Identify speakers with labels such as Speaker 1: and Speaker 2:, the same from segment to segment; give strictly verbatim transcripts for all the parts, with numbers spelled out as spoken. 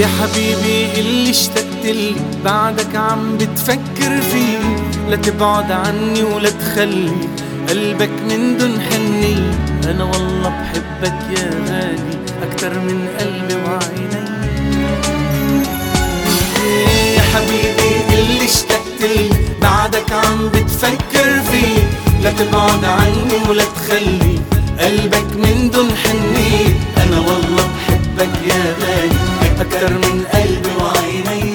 Speaker 1: يا حبيبي اللي اشتقتلي بعدك عم بتفكر فيه، لا تبعد عني ولا تخلي قلبك من دون حني. أنا والله بحبك يا غالي أكتر من قلبي وعيني. يا حبيبي اللي اشتقتلي بعدك عم بتفكر فيه، لا تبعد عني ولا تخلي قلبك من دون حني. أنا والله بحبك يا غالي أكتر من قلبي وعيني.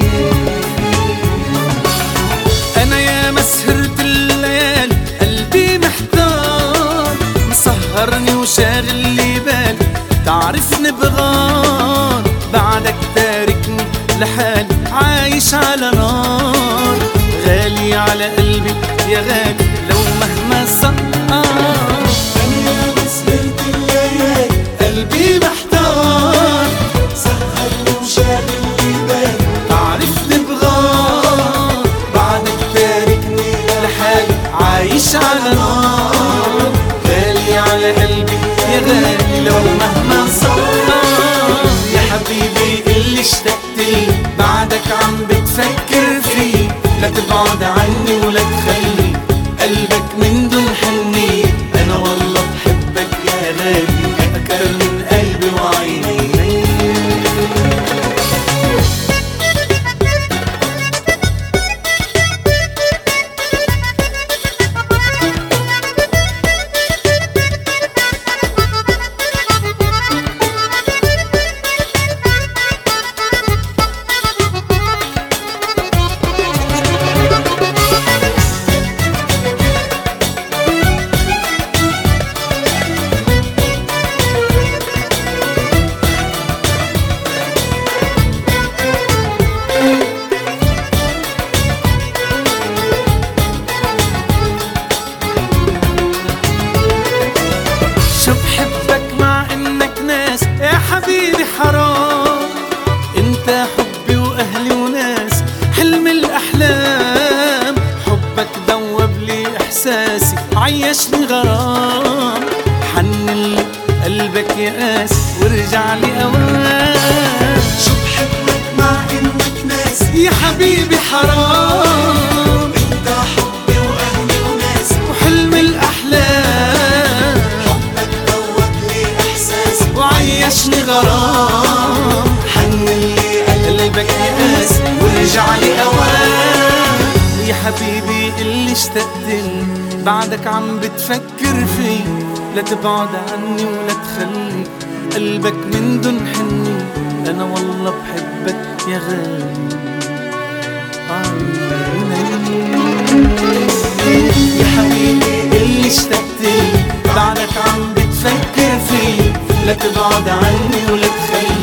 Speaker 1: أنا يا مسهرة الليالي قلبي محتار، مسهرني وشاغل لي بالي، تعرفني بغار بعدك تاركني لحالي عايش على نار. غالي على قلبي يا غالي لو مهما صار. أنا يا مسهرة الليالي قلبي محتار، مسهرني وشاغل لي بالي، تعرفني بغار بعدك تاركني لحالي عايش على نار. غالي على قلبي يا غالي لو مهما صار. يا حبيبي اللي اشتقتلي بعدك عم بتفكر فيه، لا تبعد عني ولا تخلي قلبك من دون حني. أنا والله بحبك يا غالي أكتر من قلبي وعيني. شو بحبك مع انك ناس يا حبيبي حرام، انت حبي واهلي وناس حلم الاحلام. حبك دوب لي احساسي عيشني غرام، حنن قلبك يا قاس وارجع لي اوام. شو بحبك مع انك ناس يا حبيبي حرام، انت حبي واهلي وناس وحلم الاحلام. وعيشني غرام، حنن لي قلبك يا قاس وارجع لي اوام. يا حبيبي اللي اشتقتلي بعدك عم بتفكر فيه، لا تبعد عني ولا تخلي قلبك من دون حني. انا والله بحبك يا غالي عيني. يا حبيبي اللي اشتقتلي بعدك عم بتفكر فيه، لا تبعد عني ولا تخلي